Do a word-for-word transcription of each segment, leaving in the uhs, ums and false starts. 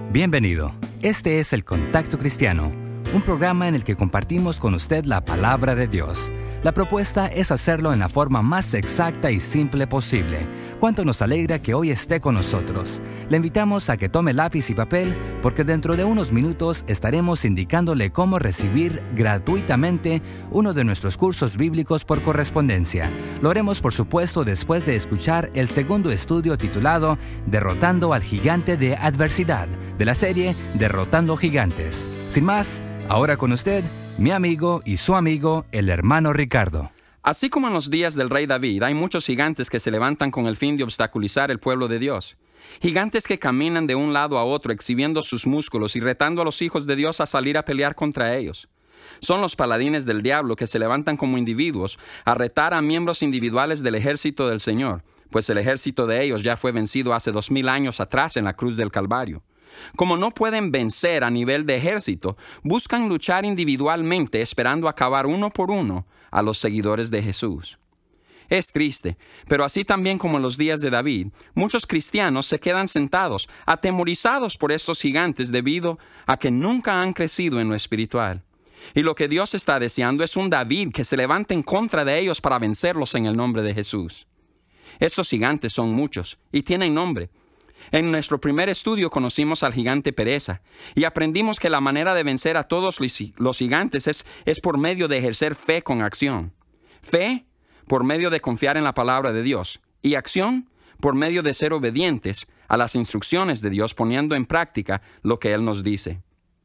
Bienvenido. Este es El Contacto Cristiano, un programa en el que compartimos con usted la palabra de Dios. La propuesta es hacerlo en la forma más exacta y simple posible. Cuánto nos alegra que hoy esté con nosotros. Le invitamos a que tome lápiz y papel, porque dentro de unos minutos estaremos indicándole cómo recibir gratuitamente uno de nuestros cursos bíblicos por correspondencia. Lo haremos, por supuesto, después de escuchar el segundo estudio titulado Derrotando al Gigante de Adversidad, de la serie Derrotando Gigantes. Sin más, ahora con usted, mi amigo y su amigo, el hermano Ricardo. Así como en los días del rey David, hay muchos gigantes que se levantan con el fin de obstaculizar el pueblo de Dios. Gigantes que caminan de un lado a otro exhibiendo sus músculos y retando a los hijos de Dios a salir a pelear contra ellos. Son los paladines del diablo que se levantan como individuos a retar a miembros individuales del ejército del Señor, pues el ejército de ellos ya fue vencido hace dos mil años atrás en la cruz del Calvario. Como no pueden vencer a nivel de ejército, buscan luchar individualmente esperando acabar uno por uno a los seguidores de Jesús. Es triste, pero así también como en los días de David, muchos cristianos se quedan sentados, atemorizados por estos gigantes debido a que nunca han crecido en lo espiritual. Y lo que Dios está deseando es un David que se levante en contra de ellos para vencerlos en el nombre de Jesús. Estos gigantes son muchos y tienen nombre. En nuestro primer estudio conocimos al gigante pereza y aprendimos que la manera de vencer a todos los gigantes es, es por medio de ejercer fe con acción. Fe por medio de confiar en la palabra de Dios y acción por medio de ser obedientes a las instrucciones de Dios poniendo en práctica lo que Él nos dice.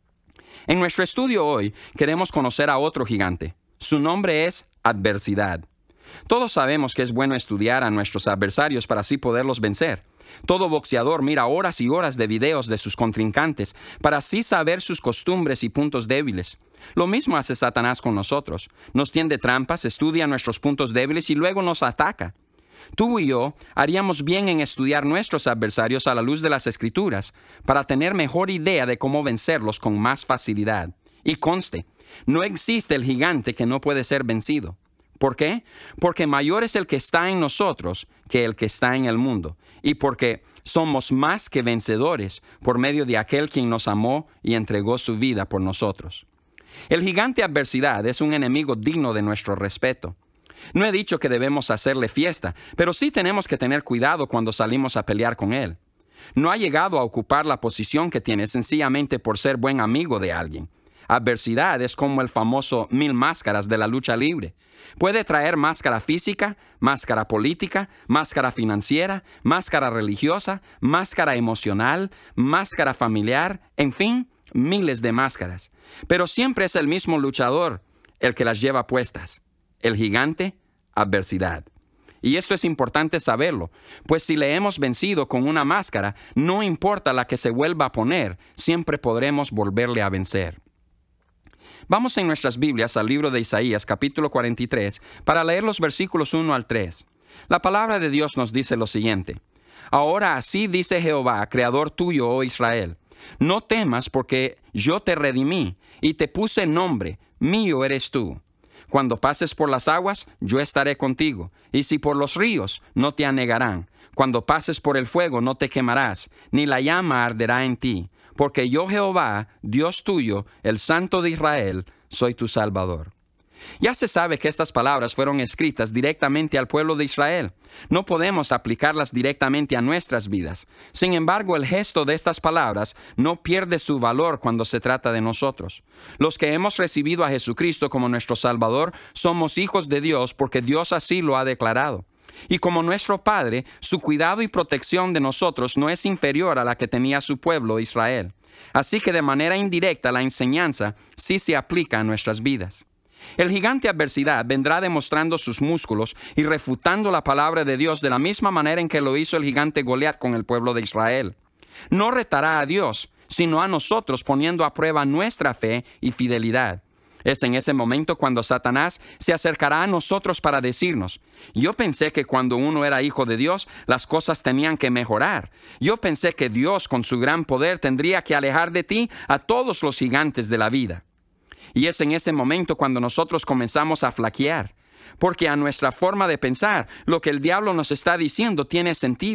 En nuestro estudio hoy queremos conocer a otro gigante. Su nombre es adversidad. Todos sabemos que es bueno estudiar a nuestros adversarios para así poderlos vencer. Todo boxeador mira horas y horas de videos de sus contrincantes para así saber sus costumbres y puntos débiles. Lo mismo hace Satanás con nosotros. Nos tiende trampas, estudia nuestros puntos débiles y luego nos ataca. Tú y yo haríamos bien en estudiar nuestros adversarios a la luz de las Escrituras para tener mejor idea de cómo vencerlos con más facilidad. Y conste, no existe el gigante que no puede ser vencido. ¿Por qué? Porque mayor es el que está en nosotros que el que está en el mundo. Y porque somos más que vencedores por medio de aquel quien nos amó y entregó su vida por nosotros. El gigante adversidad es un enemigo digno de nuestro respeto. No he dicho que debemos hacerle fiesta, pero sí tenemos que tener cuidado cuando salimos a pelear con él. No ha llegado a ocupar la posición que tiene sencillamente por ser buen amigo de alguien. Adversidad es como el famoso mil máscaras de la lucha libre. Puede traer máscara física, máscara política, máscara financiera, máscara religiosa, máscara emocional, máscara familiar, en fin, miles de máscaras. Pero siempre es el mismo luchador el que las lleva puestas. El gigante, adversidad. Y esto es importante saberlo, pues si le hemos vencido con una máscara, no importa la que se vuelva a poner, siempre podremos volverle a vencer. Vamos en nuestras Biblias al libro de Isaías, capítulo cuarenta y tres, para leer los versículos uno al tres. La palabra de Dios nos dice lo siguiente: Ahora así dice Jehová, creador tuyo, oh Israel, no temas porque yo te redimí y te puse nombre, mío eres tú. Cuando pases por las aguas, yo estaré contigo, y si por los ríos, no te anegarán. Cuando pases por el fuego, no te quemarás, ni la llama arderá en ti. Porque yo Jehová, Dios tuyo, el Santo de Israel, soy tu Salvador. Ya se sabe que estas palabras fueron escritas directamente al pueblo de Israel. No podemos aplicarlas directamente a nuestras vidas. Sin embargo, el gesto de estas palabras no pierde su valor cuando se trata de nosotros. Los que hemos recibido a Jesucristo como nuestro Salvador somos hijos de Dios porque Dios así lo ha declarado. Y como nuestro Padre, su cuidado y protección de nosotros no es inferior a la que tenía su pueblo Israel. Así que de manera indirecta la enseñanza sí se aplica a nuestras vidas. El gigante adversidad vendrá demostrando sus músculos y refutando la palabra de Dios de la misma manera en que lo hizo el gigante Goliat con el pueblo de Israel. No retará a Dios, sino a nosotros poniendo a prueba nuestra fe y fidelidad. Es en ese momento cuando Satanás se acercará a nosotros para decirnos: yo pensé que cuando uno era hijo de Dios, las cosas tenían que mejorar. Yo pensé que Dios con su gran poder tendría que alejar de ti a todos los gigantes de la vida. Y es en ese momento cuando nosotros comenzamos a flaquear, porque a nuestra forma de pensar, lo que el diablo nos está diciendo tiene sentido.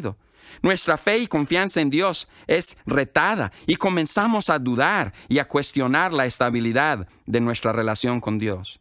Nuestra fe y confianza en Dios es retada y comenzamos a dudar y a cuestionar la estabilidad de nuestra relación con Dios.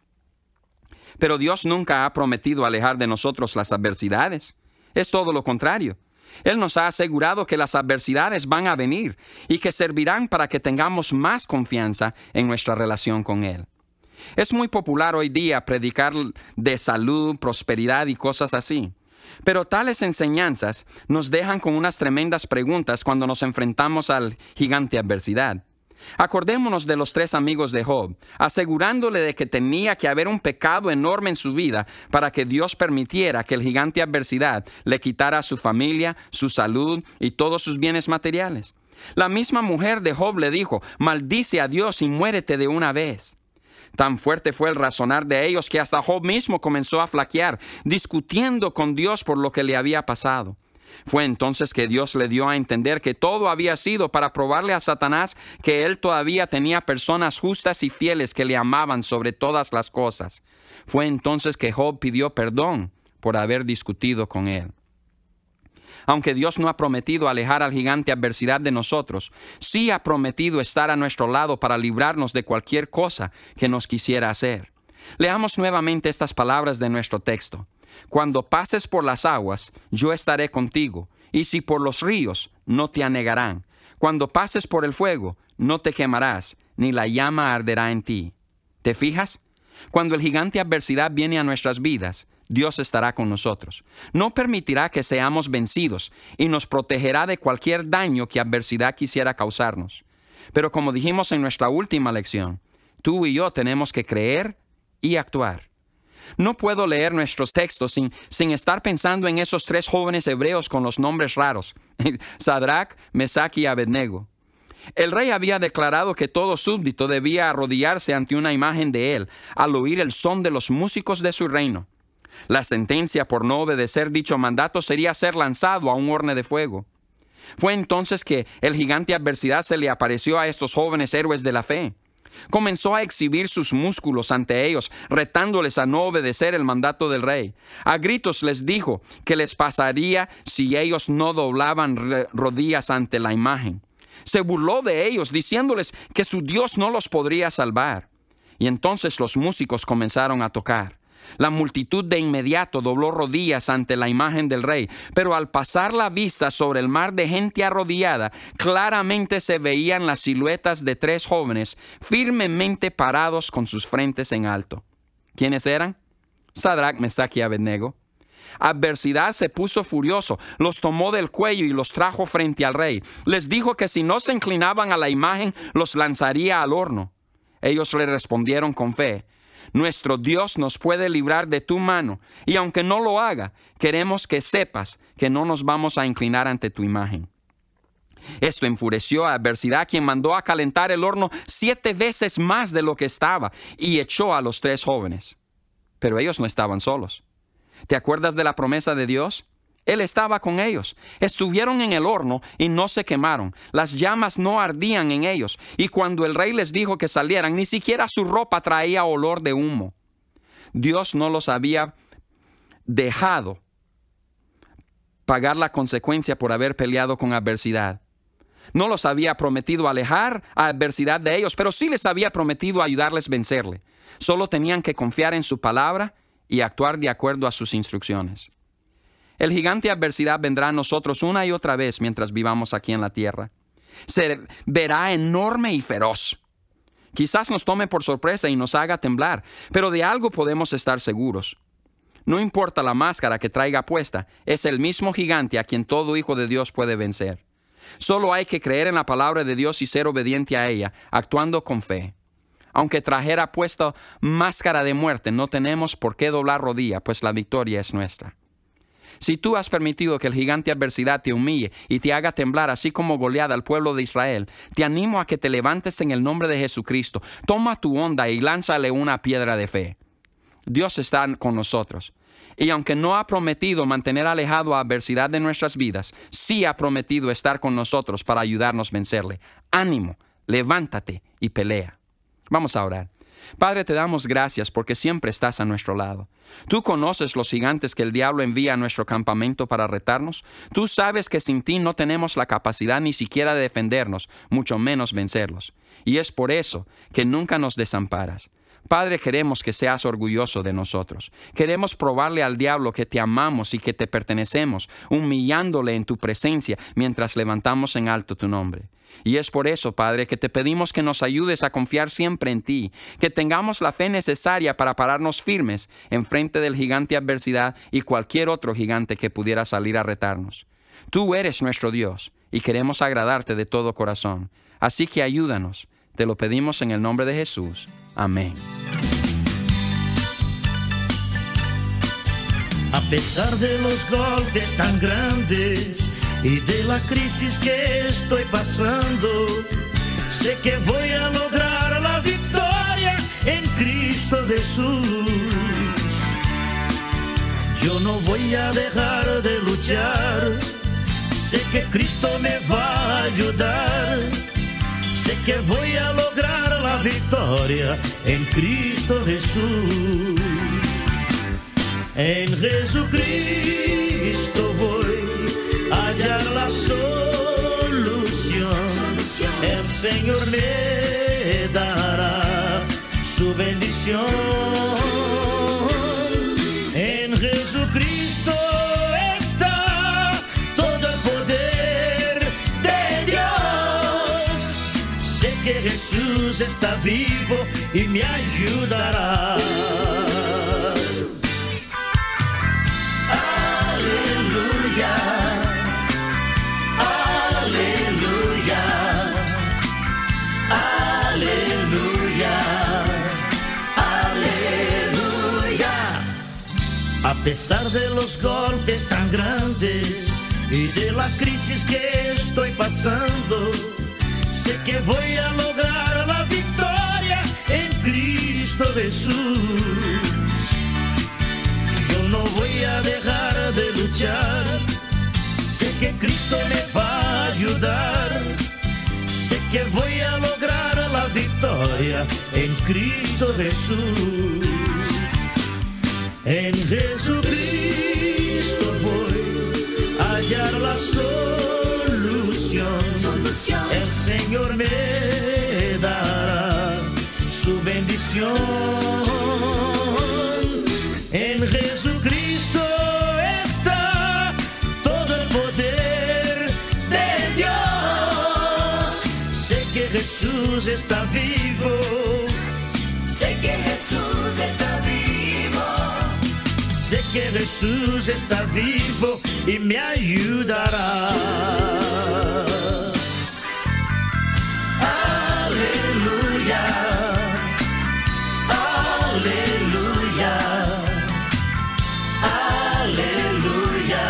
Pero Dios nunca ha prometido alejar de nosotros las adversidades. Es todo lo contrario. Él nos ha asegurado que las adversidades van a venir y que servirán para que tengamos más confianza en nuestra relación con Él. Es muy popular hoy día predicar de salud, prosperidad y cosas así. Pero tales enseñanzas nos dejan con unas tremendas preguntas cuando nos enfrentamos al gigante adversidad. Acordémonos de los tres amigos de Job, asegurándole de que tenía que haber un pecado enorme en su vida para que Dios permitiera que el gigante adversidad le quitara a su familia, su salud y todos sus bienes materiales. La misma mujer de Job le dijo: maldice a Dios y muérete de una vez. Tan fuerte fue el razonar de ellos que hasta Job mismo comenzó a flaquear, discutiendo con Dios por lo que le había pasado. Fue entonces que Dios le dio a entender que todo había sido para probarle a Satanás que él todavía tenía personas justas y fieles que le amaban sobre todas las cosas. Fue entonces que Job pidió perdón por haber discutido con él. Aunque Dios no ha prometido alejar al gigante adversidad de nosotros, sí ha prometido estar a nuestro lado para librarnos de cualquier cosa que nos quisiera hacer. Leamos nuevamente estas palabras de nuestro texto. Cuando pases por las aguas, yo estaré contigo, y si por los ríos, no te anegarán. Cuando pases por el fuego, no te quemarás, ni la llama arderá en ti. ¿Te fijas? Cuando el gigante adversidad viene a nuestras vidas, Dios estará con nosotros. No permitirá que seamos vencidos y nos protegerá de cualquier daño que adversidad quisiera causarnos. Pero como dijimos en nuestra última lección, tú y yo tenemos que creer y actuar. No puedo leer nuestros textos sin, sin estar pensando en esos tres jóvenes hebreos con los nombres raros, Sadrach, Mesach y Abednego. El rey había declarado que todo súbdito debía arrodillarse ante una imagen de él al oír el son de los músicos de su reino. La sentencia por no obedecer dicho mandato sería ser lanzado a un horno de fuego. Fue entonces que el gigante adversidad se le apareció a estos jóvenes héroes de la fe. Comenzó a exhibir sus músculos ante ellos, retándoles a no obedecer el mandato del rey. A gritos les dijo que les pasaría si ellos no doblaban rodillas ante la imagen. Se burló de ellos, diciéndoles que su Dios no los podría salvar. Y entonces los músicos comenzaron a tocar. La multitud de inmediato dobló rodillas ante la imagen del rey, pero al pasar la vista sobre el mar de gente arrodillada, claramente se veían las siluetas de tres jóvenes firmemente parados con sus frentes en alto. ¿Quiénes eran? Sadrach, Mesach y Abednego. Adversidad se puso furioso, los tomó del cuello y los trajo frente al rey. Les dijo que si no se inclinaban a la imagen, los lanzaría al horno. Ellos le respondieron con fe: nuestro Dios nos puede librar de tu mano, y aunque no lo haga, queremos que sepas que no nos vamos a inclinar ante tu imagen. Esto enfureció a Adversidad, quien mandó a calentar el horno siete veces más de lo que estaba, y echó a los tres jóvenes. Pero ellos no estaban solos. ¿Te acuerdas de la promesa de Dios? Él estaba con ellos. Estuvieron en el horno y no se quemaron. Las llamas no ardían en ellos. Y cuando el rey les dijo que salieran, ni siquiera su ropa traía olor de humo. Dios no los había dejado pagar la consecuencia por haber peleado con adversidad. No los había prometido alejar a adversidad de ellos, pero sí les había prometido ayudarles a vencerle. Solo tenían que confiar en su palabra y actuar de acuerdo a sus instrucciones. El gigante adversidad vendrá a nosotros una y otra vez mientras vivamos aquí en la tierra. Se verá enorme y feroz. Quizás nos tome por sorpresa y nos haga temblar, pero de algo podemos estar seguros. No importa la máscara que traiga puesta, es el mismo gigante a quien todo hijo de Dios puede vencer. Solo hay que creer en la palabra de Dios y ser obediente a ella, actuando con fe. Aunque trajera puesta máscara de muerte, no tenemos por qué doblar rodilla, pues la victoria es nuestra. Si tú has permitido que el gigante adversidad te humille y te haga temblar, así como Goliat al pueblo de Israel, te animo a que te levantes en el nombre de Jesucristo. Toma tu onda y lánzale una piedra de fe. Dios está con nosotros. Y aunque no ha prometido mantener alejado a adversidad de nuestras vidas, sí ha prometido estar con nosotros para ayudarnos a vencerle. Ánimo, levántate y pelea. Vamos a orar. Padre, te damos gracias porque siempre estás a nuestro lado. Tú conoces los gigantes que el diablo envía a nuestro campamento para retarnos. Tú sabes que sin ti no tenemos la capacidad ni siquiera de defendernos, mucho menos vencerlos. Y es por eso que nunca nos desamparas. Padre, queremos que seas orgulloso de nosotros. Queremos probarle al diablo que te amamos y que te pertenecemos, humillándole en tu presencia mientras levantamos en alto tu nombre. Y es por eso, Padre, que te pedimos que nos ayudes a confiar siempre en ti, que tengamos la fe necesaria para pararnos firmes en frente del gigante adversidad y cualquier otro gigante que pudiera salir a retarnos. Tú eres nuestro Dios y queremos agradarte de todo corazón. Así que ayúdanos. Te lo pedimos en el nombre de Jesús. Amén. A pesar de los golpes tan grandes y de la crisis que estoy pasando, sé que voy a lograr la victoria en Cristo Jesús. Yo no voy a dejar de luchar, sé que Cristo me va a ayudar. Sé que voy a lograr la victoria en Cristo Jesús. En Jesucristo voy a hallar la solución. El Señor me dará su bendición. En Jesucristo está todo el poder de Dios. Sé que Jesús está vivo y me ayudará. Aleluya, aleluya, aleluya, aleluya. A pesar de los golpes tan grandes y de la crisis que estoy pasando, sé que voy a lograr la victoria en Cristo Jesús. Yo no voy a dejar de luchar, sé que Cristo me va a ayudar. Sé que voy a lograr la victoria en Cristo Jesús. En Jesucristo voy a hallar la solución. Solución. El Señor me dará su bendición. En Jesucristo está todo el poder de Dios. Sé que Jesús está vivo. Sé que Jesús está vivo. Sé que Jesús está vivo y me ayudará. Aleluya, aleluya, aleluya,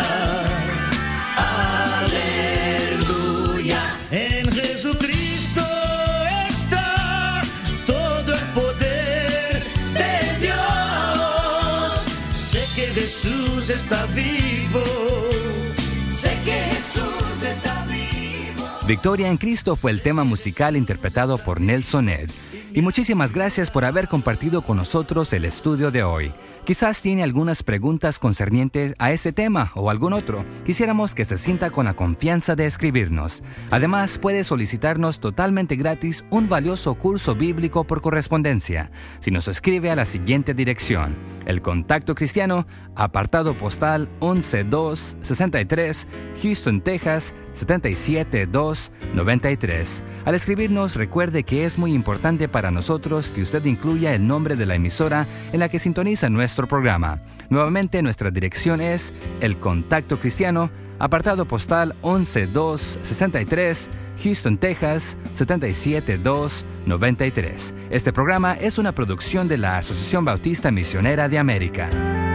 aleluya. En Jesucristo está todo el poder de Dios. Sé que Jesús está vivo. Sé que Jesús está vivo. Victoria en Cristo fue el tema musical interpretado por Nelson Ed. Y muchísimas gracias por haber compartido con nosotros el estudio de hoy. Quizás tiene algunas preguntas concernientes a este tema o algún otro. Quisiéramos que se sienta con la confianza de escribirnos. Además, puede solicitarnos totalmente gratis un valioso curso bíblico por correspondencia. Si nos escribe a la siguiente dirección: El Contacto Cristiano, apartado postal once dos sesenta y tres, Houston, Texas setenta y siete dos noventa y tres. Al escribirnos, recuerde que es muy importante para nosotros que usted incluya el nombre de la emisora en la que sintoniza nuestro programa. Nuevamente, nuestra dirección es El Contacto Cristiano, apartado postal once dos sesenta y tres, Houston, Texas setenta y siete dos noventa y tres. Este programa es una producción de la Asociación Bautista Misionera de América.